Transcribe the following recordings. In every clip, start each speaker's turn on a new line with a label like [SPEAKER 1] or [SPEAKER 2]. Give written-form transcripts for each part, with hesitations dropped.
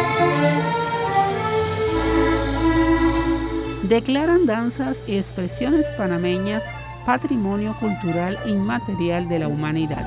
[SPEAKER 1] Declaran danzas y expresiones panameñas patrimonio cultural inmaterial de la humanidad.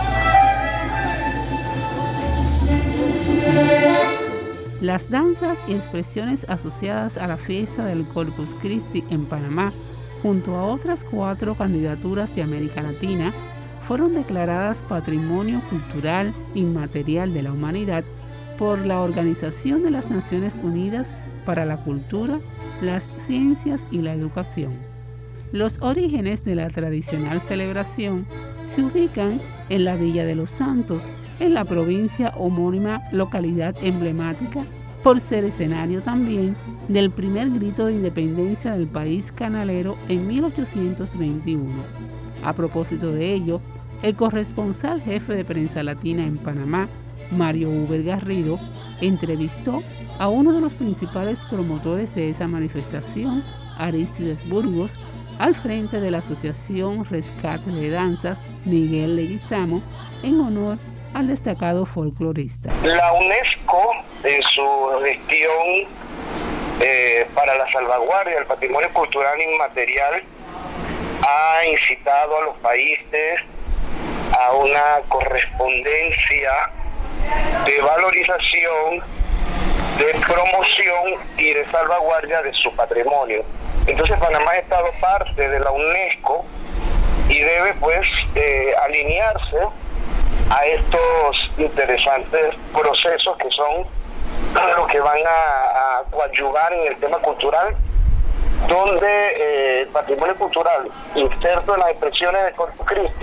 [SPEAKER 1] Las danzas y expresiones asociadas a la fiesta del Corpus Christi en Panamá, junto a otras 4 candidaturas de América Latina, fueron declaradas Patrimonio Cultural Inmaterial de la Humanidad por la Organización de las Naciones Unidas para la Cultura, las Ciencias y la Educación. Los orígenes de la tradicional celebración se ubican en la Villa de los Santos, en la provincia homónima, localidad emblemática, por ser escenario también del primer grito de independencia del país canalero en 1821. A propósito de ello, el corresponsal jefe de Prensa Latina en Panamá, Mario Uber Garrido, entrevistó a uno de los principales promotores de esa manifestación, Aristides Burgos, al frente de la Asociación Rescate de Danzas, Miguel Leguizamo, en honor al destacado folclorista.
[SPEAKER 2] La UNESCO, en su gestión para la salvaguardia del patrimonio cultural inmaterial, ha incitado a los países a una correspondencia de valorización, de promoción y de salvaguardia de su patrimonio. Entonces Panamá ha estado parte de la UNESCO y debe pues alinearse a estos interesantes procesos que son los que van a coadyuvar en el tema cultural, donde el patrimonio cultural inserto en las expresiones de Corpus Christi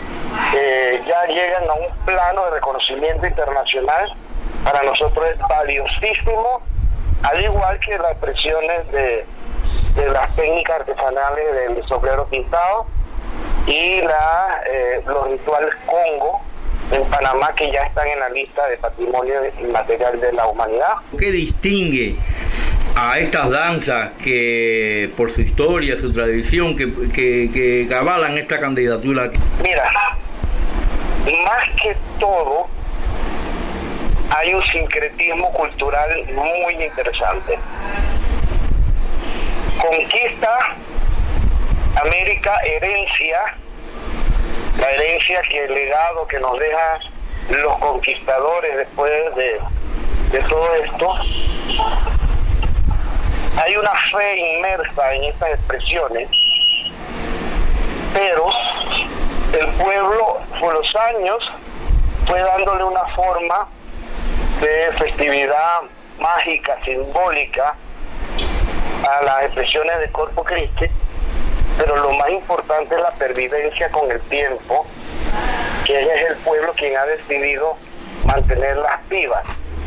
[SPEAKER 2] ya llegan a un plano de reconocimiento internacional. Para nosotros es valiosísimo, al igual que las expresiones de las técnicas artesanales del sombrero pintado y los rituales Congo en Panamá, que ya están en la lista de patrimonio inmaterial de la humanidad.
[SPEAKER 3] ¿Qué distingue a estas danzas que por su historia, su tradición, que avalan esta candidatura?
[SPEAKER 2] Mira, más que todo hay un sincretismo cultural muy interesante. Conquista, América, herencia, la herencia que el legado que nos deja los conquistadores después de todo esto. Hay una fe inmersa en estas expresiones, pero el pueblo por los años fue dándole una forma de festividad mágica, simbólica a las expresiones de Corpus Christi, pero lo más importante es la pervivencia con el tiempo, que es el pueblo quien ha decidido mantenerlas vivas.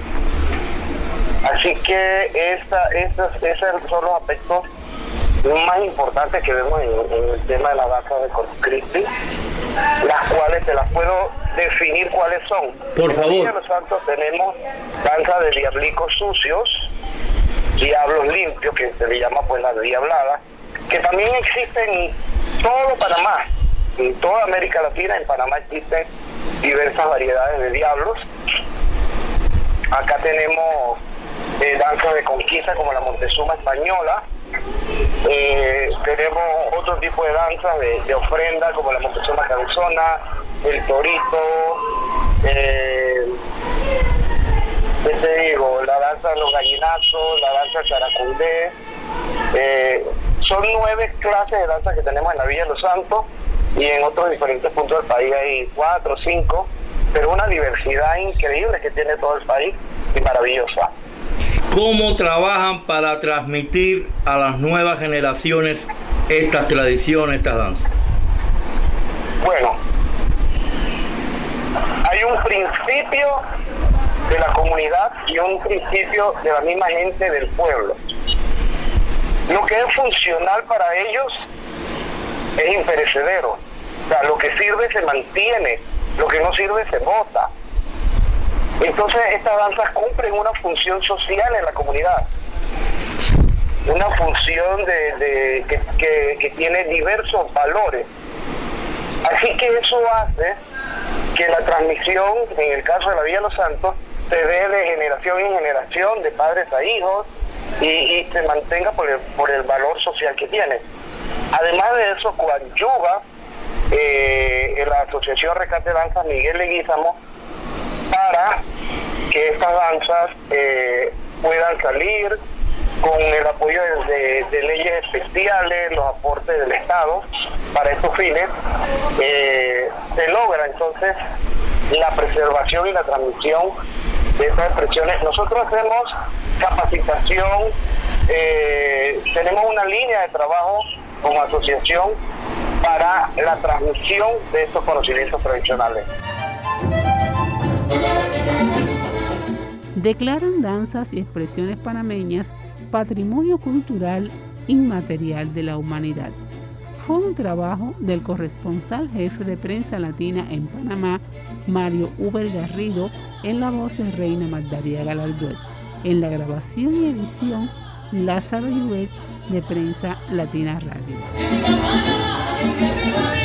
[SPEAKER 2] Así que esos son los aspectos más importantes que vemos en el tema de la danza de Corpus Christi, las cuales te las puedo definir cuáles son.
[SPEAKER 3] Por favor.
[SPEAKER 2] En Los Santos tenemos danza de diablicos sucios, diablos limpios, que se le llama pues la diablada, que también existen en todo Panamá, en toda América Latina. En Panamá existen diversas variedades de diablos. Acá tenemos danzas de conquista como la Montezuma española, tenemos otro tipo de danzas de ofrenda como la Montezuma canzona, el torito, ¿qué te digo? La danza de los gallinazos, la danza characundé. Son 9 clases de danza que tenemos en la Villa de los Santos, y en otros diferentes puntos del país hay 4 o 5, pero una diversidad increíble que tiene todo el país y maravillosa.
[SPEAKER 3] ¿Cómo trabajan para transmitir a las nuevas generaciones estas tradiciones, estas danzas?
[SPEAKER 2] Bueno, hay un principio de la comunidad y un principio de la misma gente del pueblo. Lo que es funcional para ellos es imperecedero. O sea, lo que sirve se mantiene, lo que no sirve se bota. Entonces estas danzas cumplen una función social en la comunidad, una función que tiene diversos valores. Así que eso hace que la transmisión, en el caso de la Villa de los Santos, se dé de generación en generación, de padres a hijos, y se mantenga por el valor social que tiene. Además de eso, coadyuva la Asociación Rescate Danzas Miguel Leguízamo para que estas danzas puedan salir con el apoyo de leyes especiales, los aportes del Estado para estos fines. Se logra entonces la preservación y la transmisión de estas expresiones. Nosotros hacemos capacitación, tenemos una línea de trabajo como asociación para la transmisión de estos conocimientos tradicionales.
[SPEAKER 1] Declaran danzas y expresiones panameñas Patrimonio Cultural Inmaterial de la Humanidad. Fue un trabajo del corresponsal jefe de Prensa Latina en Panamá, Mario Uber Garrido, en la voz de Reina Magdalia Galarduet. En la grabación y edición, Lázaro Lluvet, de Prensa Latina Radio.